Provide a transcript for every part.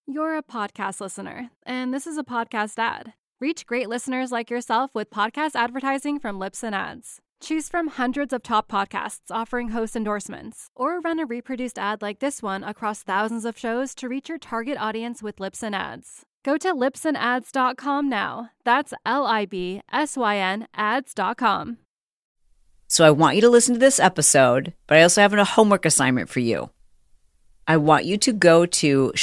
You're a podcast listener, and this is a podcast ad. Reach great listeners like yourself with podcast advertising from Libsyn Ads. Choose from hundreds of top podcasts offering host endorsements, or run a reproduced ad like this one across thousands of shows to reach your target audience with Libsyn Ads. Go to libsynads.com now. That's LIBSYN ads.com. So I want you to listen to this episode, but I also have a homework assignment for you. I want you to go to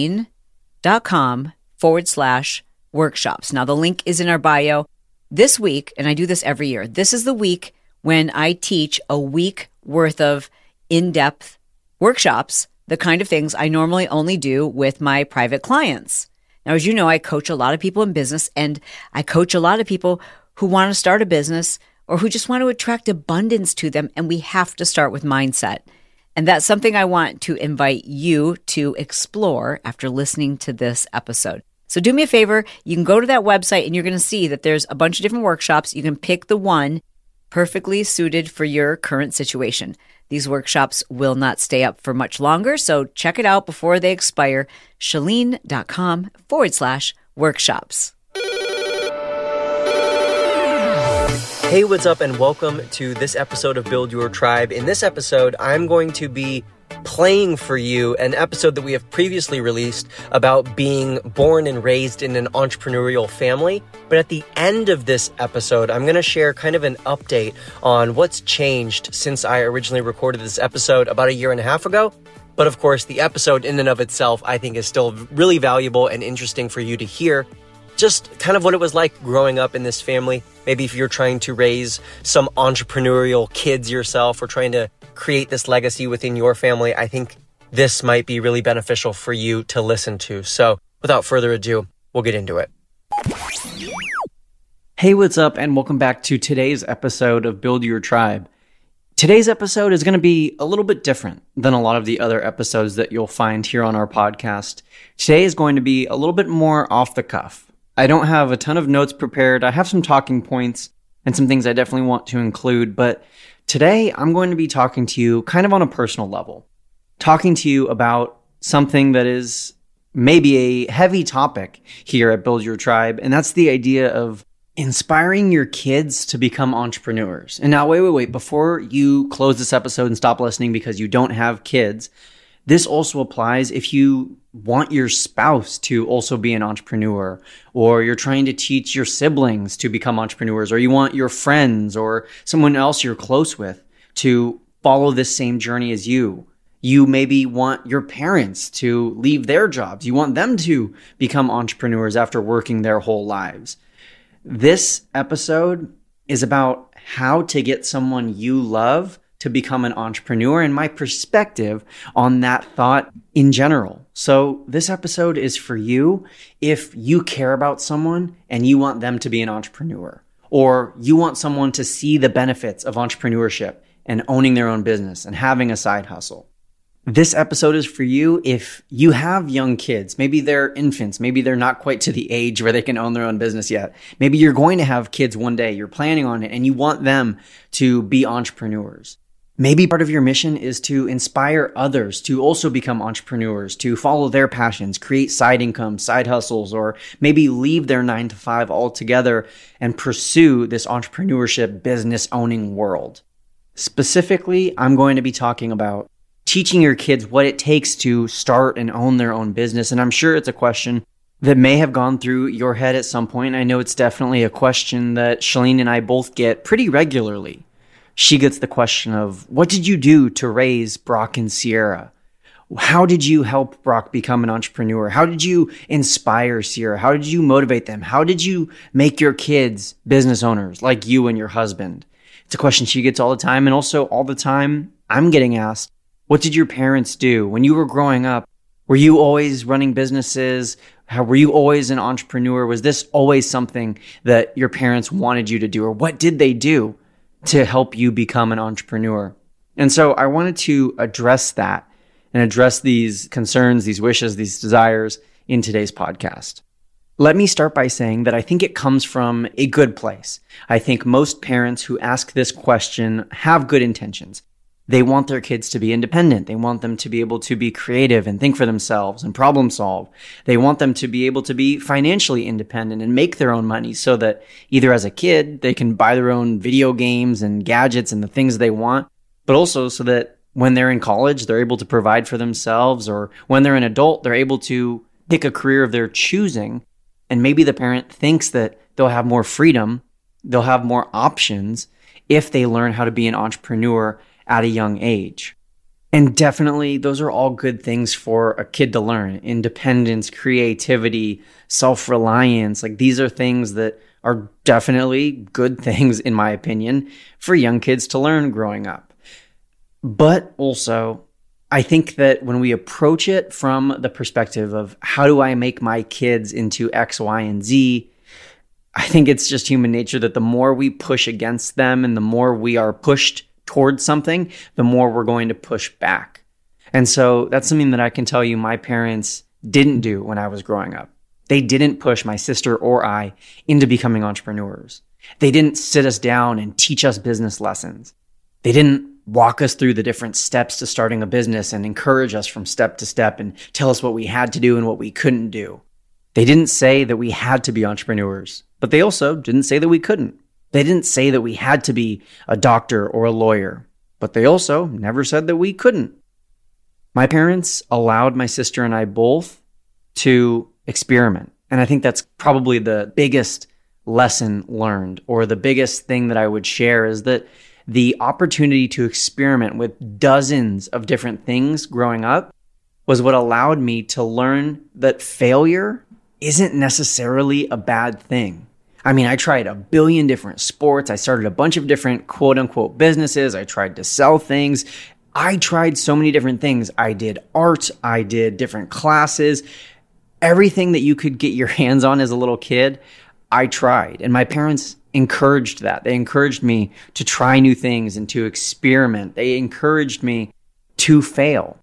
Chalene.com/workshops. Now, the link is in our bio. This week, and I do this every year, this is the week when I teach a week worth of in-depth workshops, the kind of things I normally only do with my private clients. Now, as you know, I coach a lot of people in business, and I coach a lot of people who want to start a business or who just want to attract abundance to them, and we have to start with mindset. And that's something I want to invite you to explore after listening to this episode. So do me a favor, you can go to that website and you're going to see that there's a bunch of different workshops. You can pick the one perfectly suited for your current situation. These workshops will not stay up for much longer, so check it out before they expire. Chalene.com/workshops. Hey, what's up, and welcome to this episode of Build Your Tribe. In this episode, I'm going to be playing for you an episode that we have previously released about being born and raised in an entrepreneurial family. But at the end of this episode, I'm going to share kind of an update on what's changed since I originally recorded this episode about 1.5 years ago. But of course, the episode in and of itself, I think, is still really valuable and interesting for you to hear. Just kind of what it was like growing up in this family. Maybe if you're trying to raise some entrepreneurial kids yourself or trying to create this legacy within your family, I think this might be really beneficial for you to listen to. So without further ado, we'll get into it. Hey, what's up, and welcome back to today's episode of Build Your Tribe. Today's episode is going to be a little bit different than a lot of the other episodes that you'll find here on our podcast. Today is going to be a little bit more off the cuff. I don't have a ton of notes prepared. I have some talking points and some things I definitely want to include, but today I'm going to be talking to you kind of on a personal level, talking to you about something that is maybe a heavy topic here at Build Your Tribe, and that's the idea of inspiring your kids to become entrepreneurs. And now, wait, before you close this episode and stop listening because you don't have kids, this also applies if you want your spouse to also be an entrepreneur, or you're trying to teach your siblings to become entrepreneurs, or you want your friends or someone else you're close with to follow this same journey as you. You maybe want your parents to leave their jobs. You want them to become entrepreneurs after working their whole lives. This episode is about how to get someone you love to become an entrepreneur and my perspective on that thought in general. So this episode is for you if you care about someone and you want them to be an entrepreneur, or you want someone to see the benefits of entrepreneurship and owning their own business and having a side hustle. This episode is for you if you have young kids. Maybe they're infants. Maybe they're not quite to the age where they can own their own business yet. Maybe you're going to have kids one day. You're planning on it and you want them to be entrepreneurs. Maybe part of your mission is to inspire others to also become entrepreneurs, to follow their passions, create side income, side hustles, or maybe leave their 9-to-5 altogether and pursue this entrepreneurship, business owning world. Specifically, I'm going to be talking about teaching your kids what it takes to start and own their own business. And I'm sure it's a question that may have gone through your head at some point. I know it's definitely a question that Chalene and I both get pretty regularly. She gets the question of, what did you do to raise Brock and Sierra? How did you help Brock become an entrepreneur? How did you inspire Sierra? How did you motivate them? How did you make your kids business owners like you and your husband? It's a question she gets all the time. And also all the time I'm getting asked, what did your parents do when you were growing up? Were you always running businesses? Were you always an entrepreneur? Was this always something that your parents wanted you to do? Or what did they do to help you become an entrepreneur? And so I wanted to address that and address these concerns, these wishes, these desires in today's podcast. Let me start by saying that I think it comes from a good place. I think most parents who ask this question have good intentions. They want their kids to be independent. They want them to be able to be creative and think for themselves and problem solve. They want them to be able to be financially independent and make their own money so that either as a kid, they can buy their own video games and gadgets and the things they want, but also so that when they're in college, they're able to provide for themselves, or when they're an adult, they're able to pick a career of their choosing. And maybe the parent thinks that they'll have more freedom, they'll have more options if they learn how to be an entrepreneur at a young age. And definitely, those are all good things for a kid to learn. Independence, creativity, self-reliance. Like, these are things that are definitely good things, in my opinion, for young kids to learn growing up. But also, I think that when we approach it from the perspective of how do I make my kids into X, Y, and Z, I think it's just human nature that the more we push against them and the more we are pushed towards something, the more we're going to push back. And so that's something that I can tell you my parents didn't do when I was growing up. They didn't push my sister or I into becoming entrepreneurs. They didn't sit us down and teach us business lessons. They didn't walk us through the different steps to starting a business and encourage us from step to step and tell us what we had to do and what we couldn't do. They didn't say that we had to be entrepreneurs, but they also didn't say that we couldn't. They didn't say that we had to be a doctor or a lawyer, but they also never said that we couldn't. My parents allowed my sister and I both to experiment. And I think that's probably the biggest lesson learned, or the biggest thing that I would share, is that the opportunity to experiment with dozens of different things growing up was what allowed me to learn that failure isn't necessarily a bad thing. I mean, I tried a billion different sports. I started a bunch of different quote unquote businesses. I tried to sell things. I tried so many different things. I did art. I did different classes. Everything that you could get your hands on as a little kid, I tried. And my parents encouraged that. They encouraged me to try new things and to experiment. They encouraged me to fail.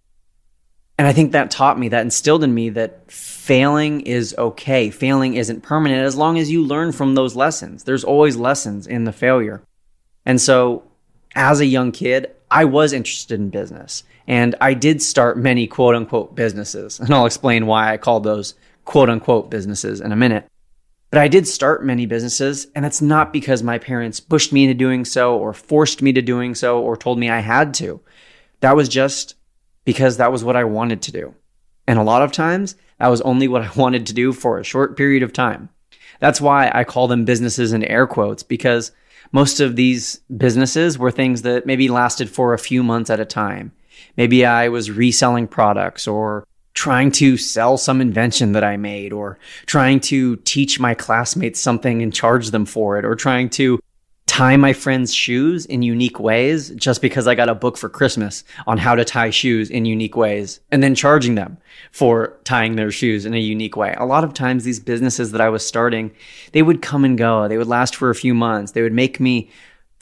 And I think that taught me, that instilled in me that failing is okay. Failing isn't permanent as long as you learn from those lessons. There's always lessons in the failure. And so as a young kid, I was interested in business. And I did start many quote unquote businesses. And I'll explain why I called those quote unquote businesses in a minute. But I did start many businesses, and it's not because my parents pushed me into doing so or forced me to doing so or told me I had to. That was just because that was what I wanted to do. And a lot of times, that was only what I wanted to do for a short period of time. That's why I call them businesses in air quotes, because most of these businesses were things that maybe lasted for a few months at a time. Maybe I was reselling products, or trying to sell some invention that I made, or trying to teach my classmates something and charge them for it, or trying to tie my friends' shoes in unique ways just because I got a book for Christmas on how to tie shoes in unique ways, and then charging them for tying their shoes in a unique way. A lot of times these businesses that I was starting, they would come and go. They would last for a few months. They would make me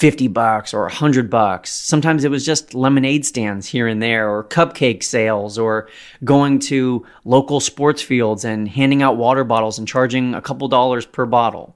$50 or $100. Sometimes it was just lemonade stands here and there, or cupcake sales, or going to local sports fields and handing out water bottles and charging a couple dollars per bottle.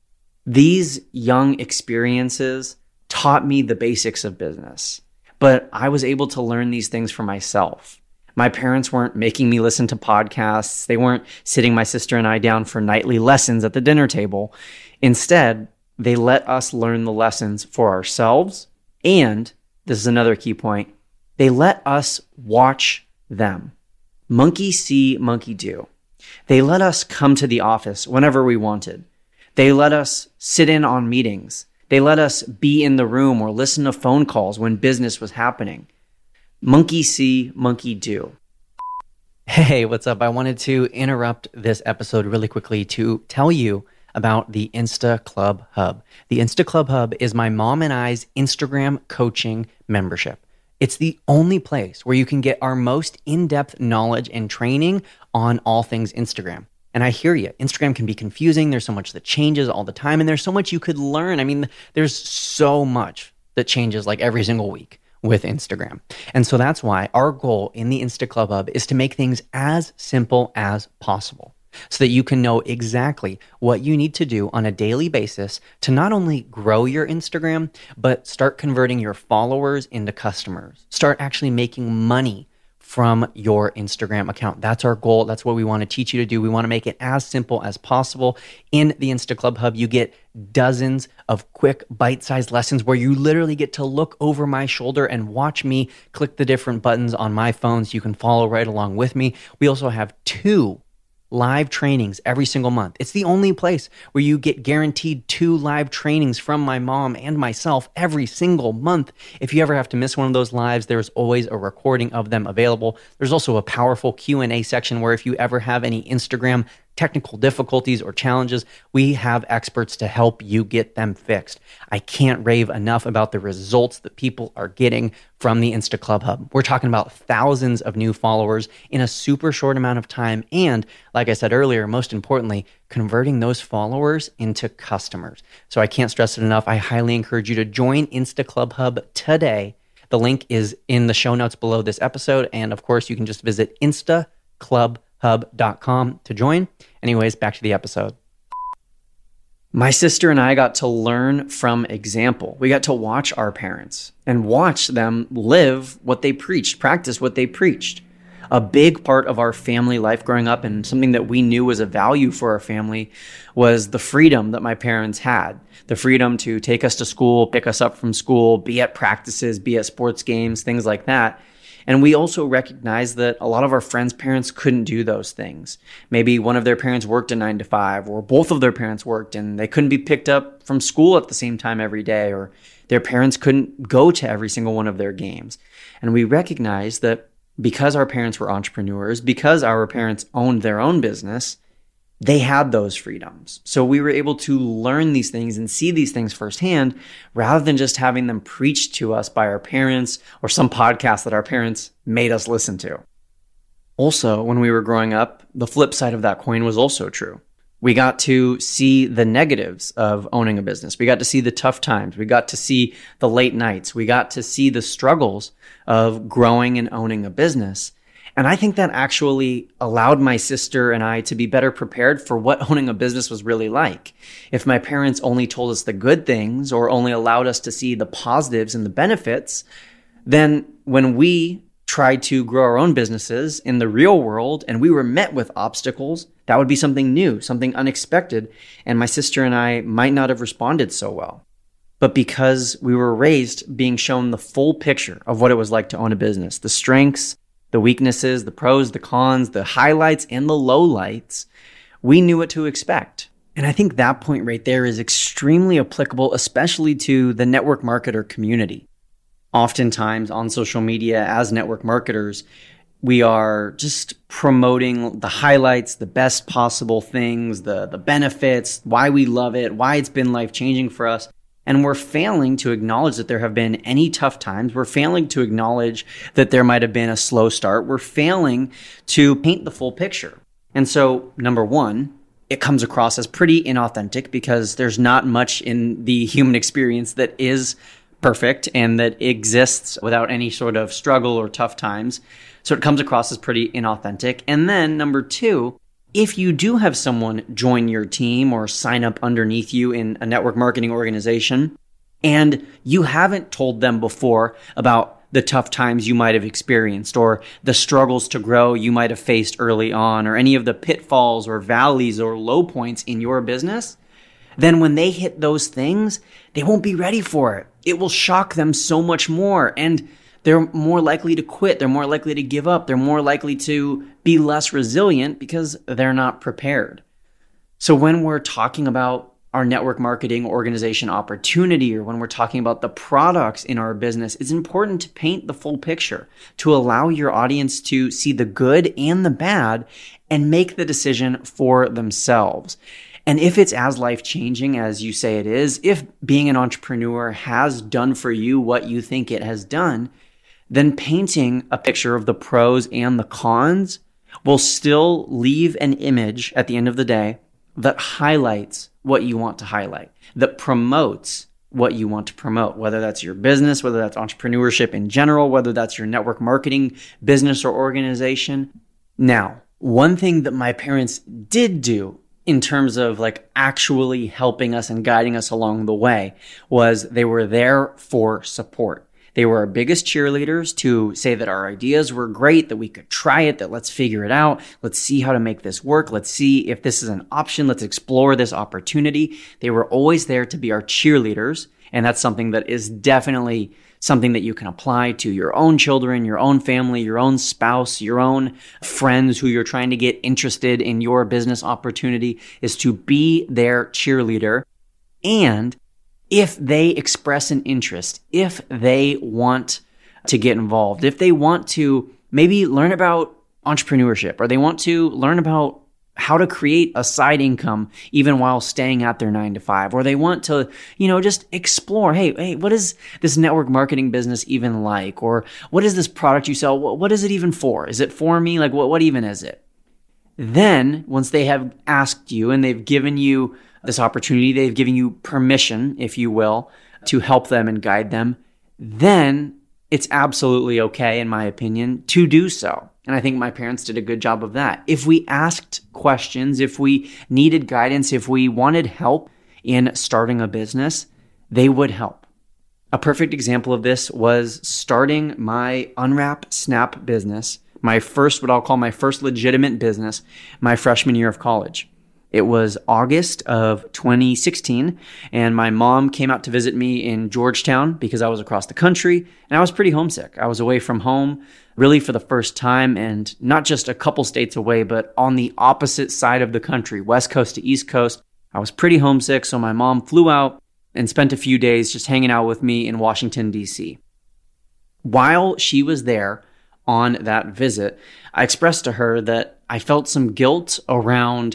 These young experiences taught me the basics of business, but I was able to learn these things for myself. My parents weren't making me listen to podcasts. They weren't sitting my sister and I down for nightly lessons at the dinner table. Instead, they let us learn the lessons for ourselves. And this is another key point. They let us watch them. Monkey see, monkey do. They let us come to the office whenever we wanted. They let us sit in on meetings. They let us be in the room or listen to phone calls when business was happening. Monkey see, monkey do. Hey, what's up? I wanted to interrupt this episode really quickly to tell you about the Insta Club Hub. The Insta Club Hub is my mom and I's Instagram coaching membership. It's the only place where you can get our most in-depth knowledge and training on all things Instagram. And I hear you. Instagram can be confusing. There's so much that changes all the time, and there's so much you could learn. I mean, there's so much that changes like every single week with Instagram. And so that's why our goal in the Insta Club Hub is to make things as simple as possible. so that you can know exactly what you need to do on a daily basis to not only grow your Instagram, but start converting your followers into customers. Start actually making money from your Instagram account. That's our goal. That's what we want to teach you to do. We want to make it as simple as possible. In the Insta Club Hub, you get dozens of quick bite-sized lessons where you literally get to look over my shoulder and watch me click the different buttons on my phone so you can follow right along with me. We also have 2 live trainings every single month. It's the only place where you get guaranteed 2 live trainings from my mom and myself every single month. If you ever have to miss one of those lives, there's always a recording of them available. There's also a powerful Q&A section where if you ever have any Instagram technical difficulties or challenges, we have experts to help you get them fixed. I can't rave enough about the results that people are getting from the Insta Club Hub. We're talking about thousands of new followers in a super short amount of time. And like I said earlier, most importantly, converting those followers into customers. So I can't stress it enough. I highly encourage you to join Insta Club Hub today. The link is in the show notes below this episode. And of course, you can just visit instaclubhub.com to join. Anyways, back to the episode. My sister and I got to learn from example. We got to watch our parents and watch them live what they preached, practice what they preached. A big part of our family life growing up, and something that we knew was a value for our family, was the freedom that my parents had. The freedom to take us to school, pick us up from school, be at practices, be at sports games, things like that. And we also recognized that a lot of our friends' parents couldn't do those things. Maybe one of their parents worked a 9 to 5, or both of their parents worked and they couldn't be picked up from school at the same time every day, or their parents couldn't go to every single one of their games. And we recognized that because our parents were entrepreneurs, because our parents owned their own business, they had those freedoms. So we were able to learn these things and see these things firsthand rather than just having them preached to us by our parents or some podcast that our parents made us listen to. Also, when we were growing up, the flip side of that coin was also true. We got to see the negatives of owning a business. We got to see the tough times. We got to see the late nights. We got to see the struggles of growing and owning a business. And I think that actually allowed my sister and I to be better prepared for what owning a business was really like. If my parents only told us the good things or only allowed us to see the positives and the benefits, then when we tried to grow our own businesses in the real world and we were met with obstacles, that would be something new, something unexpected, and my sister and I might not have responded so well. But because we were raised being shown the full picture of what it was like to own a business, the strengths, the weaknesses, the pros, the cons, the highlights, and the lowlights, we knew what to expect. And I think that point right there is extremely applicable, especially to the network marketer community. Oftentimes on social media as network marketers, we are just promoting the highlights, the best possible things, the benefits, why we love it, why it's been life-changing for us. And we're failing to acknowledge that there have been any tough times. We're failing to acknowledge that there might have been a slow start. We're failing to paint the full picture. And so, number one, it comes across as pretty inauthentic because there's not much in the human experience that is perfect and that exists without any sort of struggle or tough times. So it comes across as pretty inauthentic. And then number two, if you do have someone join your team or sign up underneath you in a network marketing organization, and you haven't told them before about the tough times you might have experienced or the struggles to grow you might have faced early on or any of the pitfalls or valleys or low points in your business, then when they hit those things, they won't be ready for it. It will shock them so much more, and they're more likely to quit. They're more likely to give up. They're more likely to be less resilient because they're not prepared. So when we're talking about our network marketing organization opportunity, or when we're talking about the products in our business, it's important to paint the full picture, to allow your audience to see the good and the bad and make the decision for themselves. And if it's as life-changing as you say it is, if being an entrepreneur has done for you what you think it has done, then painting a picture of the pros and the cons will still leave an image at the end of the day that highlights what you want to highlight, that promotes what you want to promote, whether that's your business, whether that's entrepreneurship in general, whether that's your network marketing business or organization. Now, One thing that my parents did do in terms of like actually helping us and guiding us along the way was they were there for support. They were our biggest cheerleaders to say that our ideas were great, that we could try it, that let's figure it out. Let's see how to make this work. Let's see if this is an option. Let's explore this opportunity. They were always there to be our cheerleaders. And that's something that is definitely something that you can apply to your own children, your own family, your own spouse, your own friends who you're trying to get interested in your business opportunity, is to be their cheerleader. And if they express an interest, if they want to get involved, if they want to maybe learn about entrepreneurship, or they want to learn about how to create a side income even while staying at their 9-to-5, or they want to, just explore, hey, what is this network marketing business even like? Or what is this product you sell? What is it even for? Is it for me? Like, what even is it? Then once they have asked you and they've given you this opportunity, they've given you permission, if you will, to help them and guide them, then it's absolutely okay, in my opinion, to do so. And I think my parents did a good job of that. If we asked questions, if we needed guidance, if we wanted help in starting a business, they would help. A perfect example of this was starting my Unwrap Snap business, what I'll call my first legitimate business, my freshman year of college. It was August of 2016, and my mom came out to visit me in Georgetown because I was across the country, and I was pretty homesick. I was away from home really for the first time, and not just a couple states away, but on the opposite side of the country, West Coast to East Coast. I was pretty homesick, so my mom flew out and spent a few days just hanging out with me in Washington, D.C. While she was there on that visit, I expressed to her that I felt some guilt around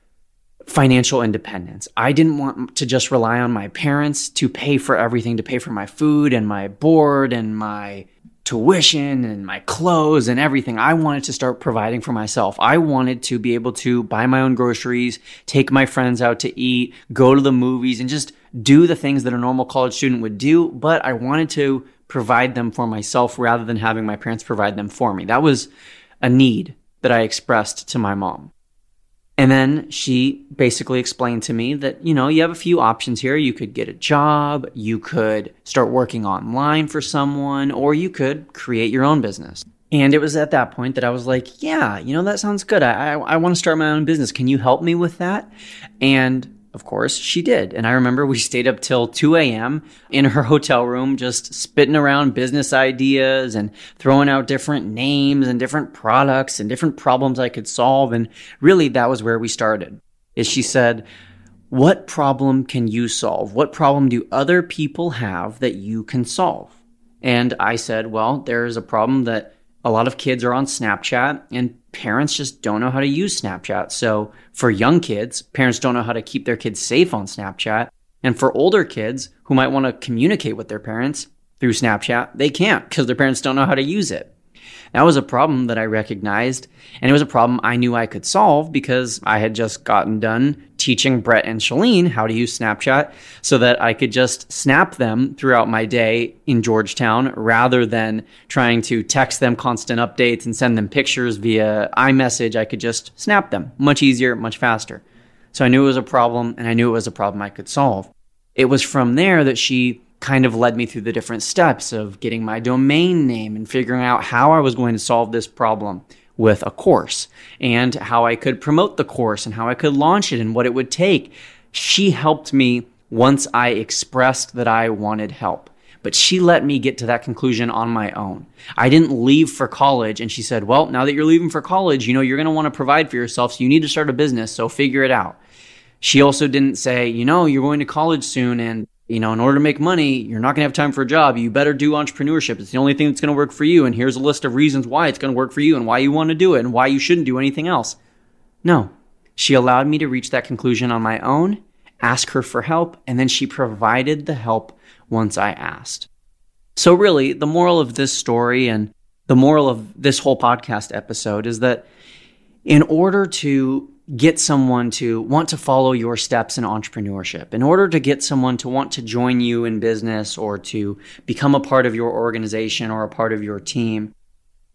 financial independence. I didn't want to just rely on my parents to pay for everything, to pay for my food and my board and my tuition and my clothes and everything. I wanted to start providing for myself. I wanted to be able to buy my own groceries, take my friends out to eat, go to the movies, and just do the things that a normal college student would do. But I wanted to provide them for myself rather than having my parents provide them for me. That was a need that I expressed to my mom. And then she basically explained to me that, you have a few options here. You could get a job, you could start working online for someone, or you could create your own business. And it was at that point that I was like, yeah, that sounds good. I want to start my own business. Can you help me with that? And of course, she did. And I remember we stayed up till 2 a.m. in her hotel room, just spitting around business ideas and throwing out different names and different products and different problems I could solve. And really, that was where we started. Is she said, what problem can you solve? What problem do other people have that you can solve? And I said, well, there's a problem that a lot of kids are on Snapchat and parents just don't know how to use Snapchat. So for young kids, parents don't know how to keep their kids safe on Snapchat. And for older kids who might want to communicate with their parents through Snapchat, they can't because their parents don't know how to use it. That was a problem that I recognized, and it was a problem I knew I could solve because I had just gotten done teaching Brett and Shalene how to use Snapchat so that I could just snap them throughout my day in Georgetown rather than trying to text them constant updates and send them pictures via iMessage. I could just snap them. Much easier, much faster. So I knew it was a problem, and I knew it was a problem I could solve. It was from there that she kind of led me through the different steps of getting my domain name and figuring out how I was going to solve this problem with a course and how I could promote the course and how I could launch it and what it would take. She helped me once I expressed that I wanted help, but she let me get to that conclusion on my own. I didn't leave for college and she said, well, now that you're leaving for college, you're going to want to provide for yourself, so you need to start a business, so figure it out. She also didn't say, you're going to college soon and in order to make money, you're not going to have time for a job. You better do entrepreneurship. It's the only thing that's going to work for you. And here's a list of reasons why it's going to work for you and why you want to do it and why you shouldn't do anything else. No, she allowed me to reach that conclusion on my own, ask her for help, and then she provided the help once I asked. So really, the moral of this story and the moral of this whole podcast episode is that in order to get someone to want to follow your steps in entrepreneurship, in order to get someone to want to join you in business or to become a part of your organization or a part of your team,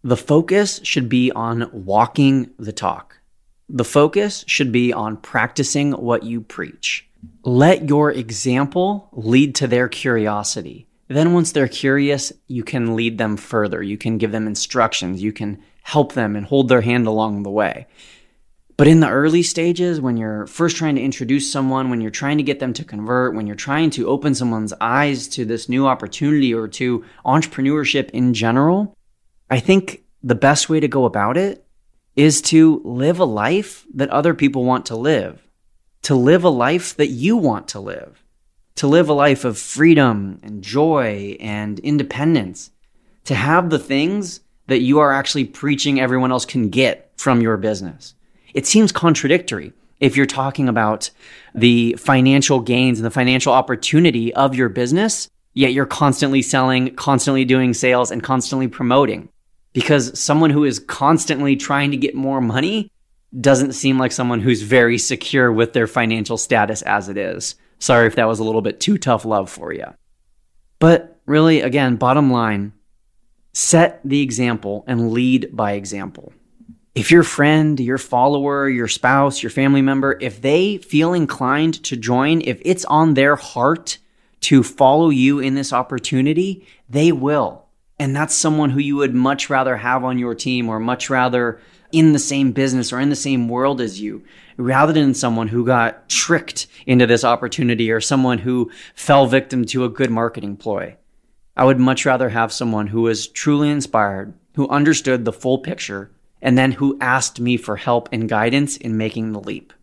The focus should be on walking the talk. The focus should be on practicing what you preach. Let your example lead to their curiosity. Then once they're curious, you can lead them further. You can give them instructions. You can help them and hold their hand along the way. But in the early stages, when you're first trying to introduce someone, when you're trying to get them to convert, when you're trying to open someone's eyes to this new opportunity or to entrepreneurship in general, I think the best way to go about it is to live a life that other people want to live, to live a life that you want to live a life of freedom and joy and independence, to have the things that you are actually preaching everyone else can get from your business. It seems contradictory if you're talking about the financial gains and the financial opportunity of your business, yet you're constantly selling, constantly doing sales, and constantly promoting. Because someone who is constantly trying to get more money doesn't seem like someone who's very secure with their financial status as it is. Sorry if that was a little bit too tough love for you. But really, again, bottom line, set the example and lead by example. If your friend, your follower, your spouse, your family member, if they feel inclined to join, if it's on their heart to follow you in this opportunity, they will. And that's someone who you would much rather have on your team or much rather in the same business or in the same world as you, rather than someone who got tricked into this opportunity or someone who fell victim to a good marketing ploy. I would much rather have someone who was truly inspired, who understood the full picture, and then who asked me for help and guidance in making the leap.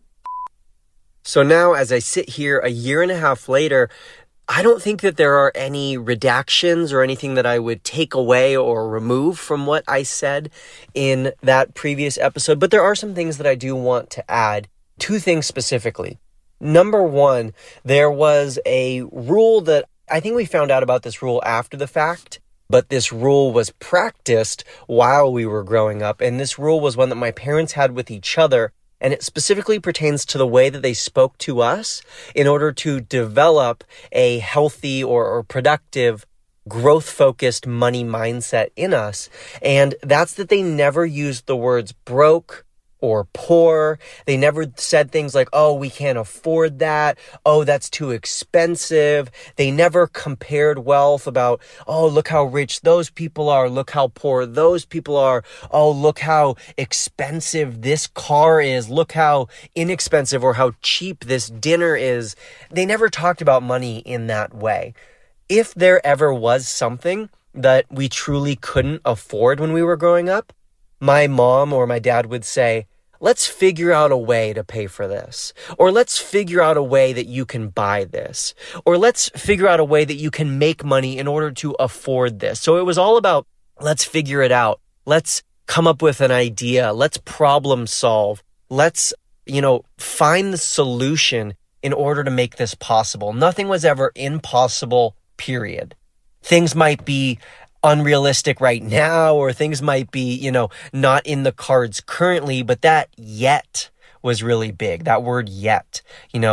So now, as I sit here a year and a half later, I don't think that there are any redactions or anything that I would take away or remove from what I said in that previous episode, but there are some things that I do want to add. Two things specifically. Number one, there was a rule that I think we found out about this rule after the fact, but this rule was practiced while we were growing up. And this rule was one that my parents had with each other. And it specifically pertains to the way that they spoke to us in order to develop a healthy or productive, growth-focused money mindset in us. And that's that they never used the words broke or poor. They never said things like, oh, we can't afford that. Oh, that's too expensive. They never compared wealth about, oh, look how rich those people are. Look how poor those people are. Oh, look how expensive this car is. Look how inexpensive or how cheap this dinner is. They never talked about money in that way. If there ever was something that we truly couldn't afford when we were growing up, my mom or my dad would say, let's figure out a way to pay for this. Or let's figure out a way that you can buy this. Or let's figure out a way that you can make money in order to afford this. So it was all about, let's figure it out. Let's come up with an idea. Let's problem solve. Let's, find the solution in order to make this possible. Nothing was ever impossible, period. Things might be unrealistic right now, or things might be, not in the cards currently, but that yet was really big. That word yet,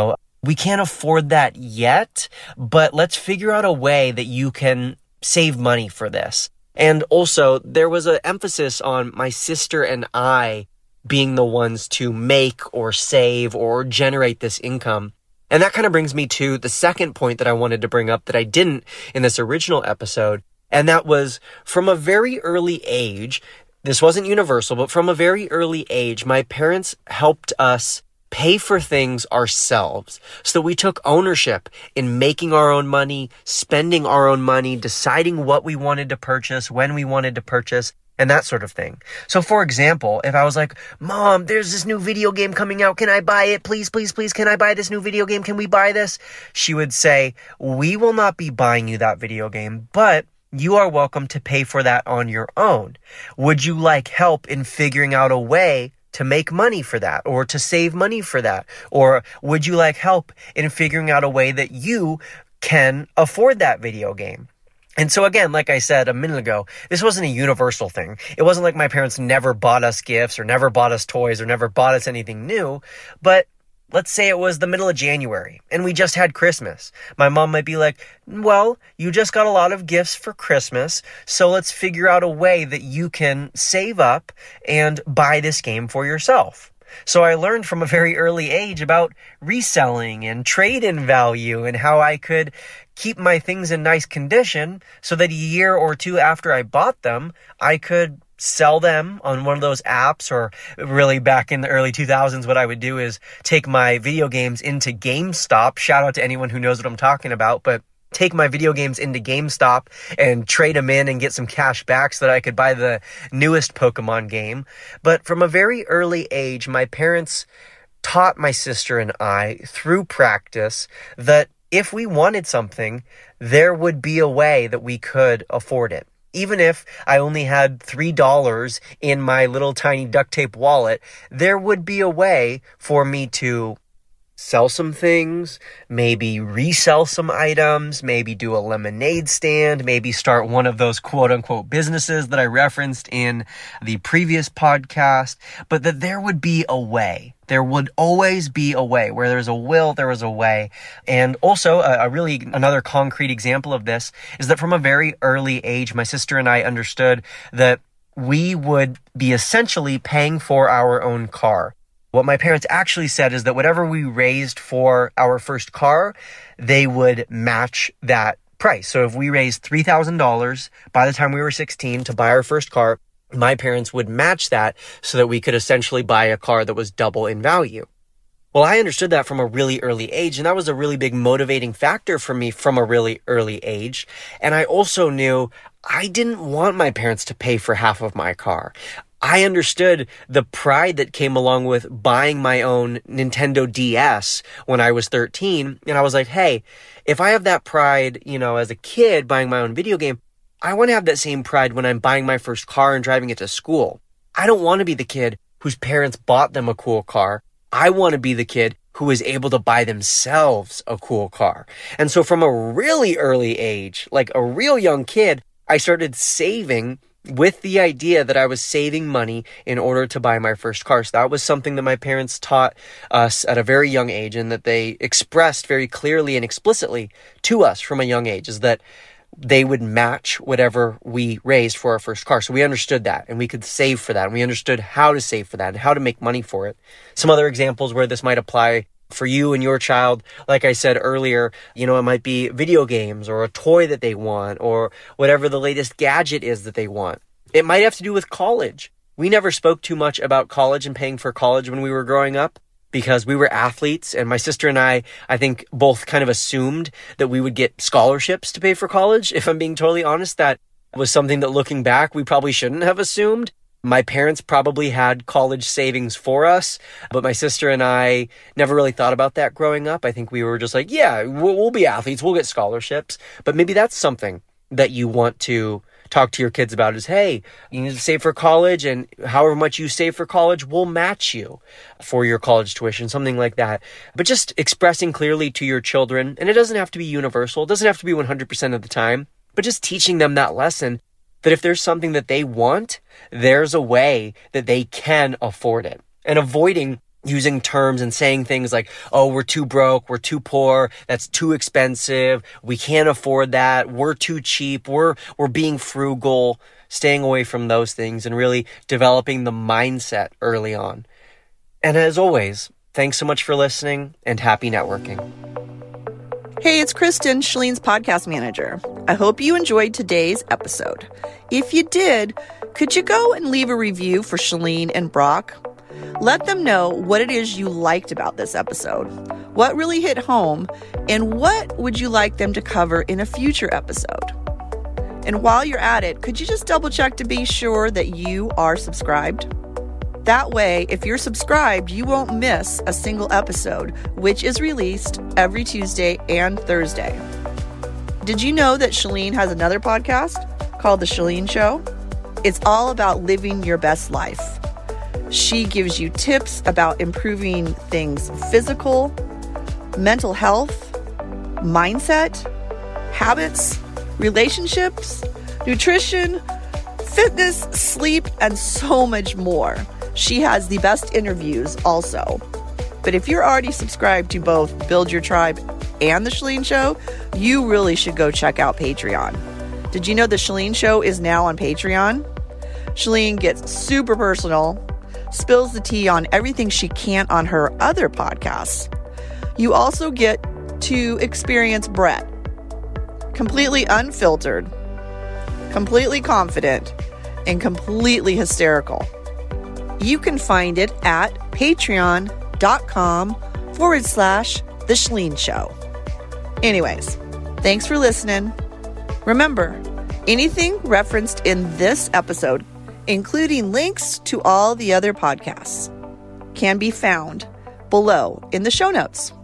we can't afford that yet, but let's figure out a way that you can save money for this. And also there was an emphasis on my sister and I being the ones to make or save or generate this income. And that kind of brings me to the second point that I wanted to bring up that I didn't in this original episode. And that was from a very early age, this wasn't universal, but from a very early age, my parents helped us pay for things ourselves so that we took ownership in making our own money, spending our own money, deciding what we wanted to purchase, when we wanted to purchase, and that sort of thing. So for example, if I was like, Mom, there's this new video game coming out. Can I buy it? Please, please, please. Can I buy this new video game? Can we buy this? She would say, we will not be buying you that video game, but you are welcome to pay for that on your own. Would you like help in figuring out a way to make money for that or to save money for that? Or would you like help in figuring out a way that you can afford that video game? And so again, like I said a minute ago, this wasn't a universal thing. It wasn't like my parents never bought us gifts or never bought us toys or never bought us anything new, but Let's say it was the middle of January and we just had Christmas. My mom might be like, well, you just got a lot of gifts for Christmas, so let's figure out a way that you can save up and buy this game for yourself. So I learned from a very early age about reselling and trade-in value and how I could keep my things in nice condition so that a year or two after I bought them, I could sell them on one of those apps. Or really back in the early 2000s, what I would do is take my video games into GameStop. Shout out to anyone who knows what I'm talking about, but take my video games into GameStop and trade them in and get some cash back so that I could buy the newest Pokemon game. But from a very early age, my parents taught my sister and I through practice that if we wanted something, there would be a way that we could afford it. Even if I only had $3 in my little tiny duct tape wallet, there would be a way for me to sell some things, maybe resell some items, maybe do a lemonade stand, maybe start one of those quote unquote businesses that I referenced in the previous podcast, but that there would be a way. There would always be a way. Where there's a will, there is a way. And also another concrete example of this is that from a very early age, my sister and I understood that we would be essentially paying for our own car. What my parents actually said is that whatever we raised for our first car, they would match that price. So if we raised $3,000 by the time we were 16 to buy our first car, my parents would match that so that we could essentially buy a car that was double in value. Well, I understood that from a really early age, and that was a really big motivating factor for me from a really early age. And I also knew I didn't want my parents to pay for half of my car. I understood the pride that came along with buying my own Nintendo DS when I was 13. And I was like, hey, if I have that pride, as a kid buying my own video game, I want to have that same pride when I'm buying my first car and driving it to school. I don't want to be the kid whose parents bought them a cool car. I want to be the kid who was able to buy themselves a cool car. And so from a really early age, like a real young kid, I started saving with the idea that I was saving money in order to buy my first car. So that was something that my parents taught us at a very young age, and that they expressed very clearly and explicitly to us from a young age, is that they would match whatever we raised for our first car. So we understood that, and we could save for that, and we understood how to save for that and how to make money for it. Some other examples where this might apply for you and your child, like I said earlier, it might be video games or a toy that they want or whatever the latest gadget is that they want. It might have to do with college. We never spoke too much about college and paying for college when we were growing up because we were athletes, and my sister and I think both kind of assumed that we would get scholarships to pay for college. If I'm being totally honest, that was something that looking back, we probably shouldn't have assumed. My parents probably had college savings for us, but my sister and I never really thought about that growing up. I think we were just like, yeah, we'll be athletes, we'll get scholarships. But maybe that's something that you want to talk to your kids about is, hey, you need to save for college, and however much you save for college, we'll match you for your college tuition, something like that. But just expressing clearly to your children, and it doesn't have to be universal, it doesn't have to be 100% of the time, but just teaching them that lesson that if there's something that they want, there's a way that they can afford it. And avoiding using terms and saying things like, oh, we're too broke, we're too poor, that's too expensive, we can't afford that, we're too cheap, we're being frugal, staying away from those things and really developing the mindset early on. And as always, thanks so much for listening, and happy networking. Hey, it's Kristen, Shalene's podcast manager. I hope you enjoyed today's episode. If you did, could you go and leave a review for Shalene and Brock? Let them know what it is you liked about this episode, what really hit home, and what would you like them to cover in a future episode. And while you're at it, could you just double check to be sure that you are subscribed? That way, if you're subscribed, you won't miss a single episode, which is released every Tuesday and Thursday. Did you know that Shalene has another podcast called The Shalene Show? It's all about living your best life. She gives you tips about improving things physical, mental health, mindset, habits, relationships, nutrition, fitness, sleep, and so much more. She has the best interviews also. But if you're already subscribed to both Build Your Tribe and The Chalene Show, you really should go check out Patreon. Did you know The Chalene Show is now on Patreon? Chalene gets super personal, spills the tea on everything she can't on her other podcasts. You also get to experience Brett, completely unfiltered, completely confident, and completely hysterical. You can find it at patreon.com/The Chalene Show. Anyways, thanks for listening. Remember, anything referenced in this episode, including links to all the other podcasts, can be found below in the show notes.